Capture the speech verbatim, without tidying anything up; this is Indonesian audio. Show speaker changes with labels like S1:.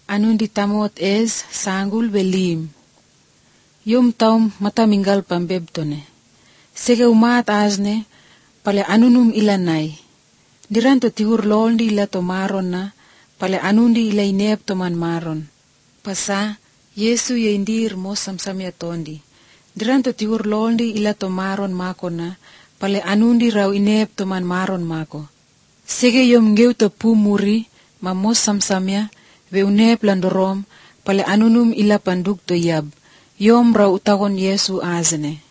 S1: Anun ditamot es sangul belim. Yom taum mata minggal pambebtone. Sege umat azne pale anunum ilanai. Diranto tigur loldi ila to maron na pale anundi ila inep to man maron. Pasa Yesu ye indir mo samsamya tondi. Diranto tigur loldi ila to maron mako na pale anundi raw inep to man maron mako. Sege yom ngeu to pumuri ma mo samsamya ve unep landorom pale anunum ila panduk to yab. Yom raw utagon Yesu azne.